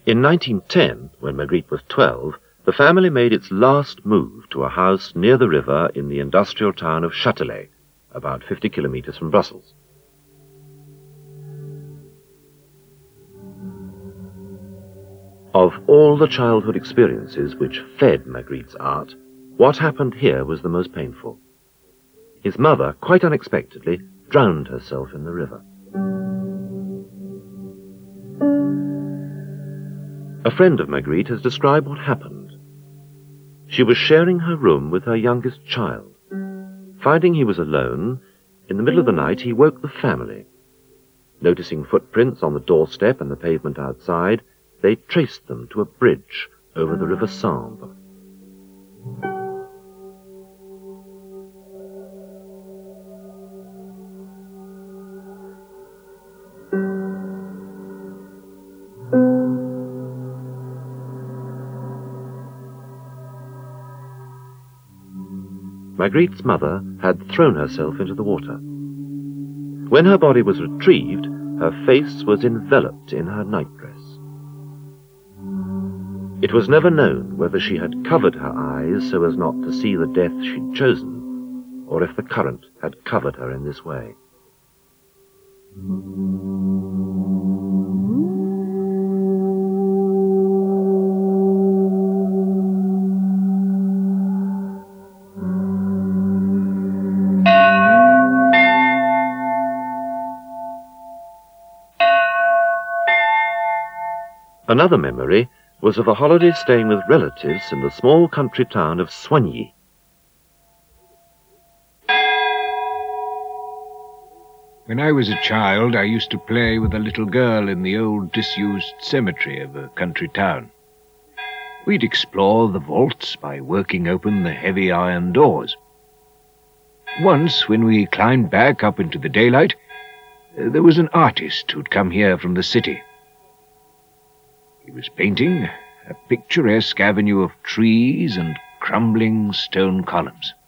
In 1910, when Marguerite was 12, the family made its last move to a house near the river in the industrial town of Châtelet, about 50 kilometers from Brussels. Of all the childhood experiences which fed Marguerite's art, what happened here was the most painful. His mother, quite unexpectedly, drowned herself in the river. A friend of Marguerite has described what happened. She was sharing her room with her youngest child. Finding he was alone, in the middle of the night he woke the family. Noticing footprints on the doorstep and the pavement outside, they traced them to a bridge over the river Sambre. Marguerite's mother had thrown herself into the water. When her body was retrieved, her face was enveloped in her nightdress. It was never known whether she had covered her eyes so as not to see the death she'd chosen, or if the current had covered her in this way. Another memory was of a holiday staying with relatives in the small country town of Soigny. When I was a child, I used to play with a little girl in the old disused cemetery of a country town. We'd explore the vaults by working open the heavy iron doors. Once, when we climbed back up into the daylight, there was an artist who'd come here from the city. He was painting a picturesque avenue of trees and crumbling stone columns.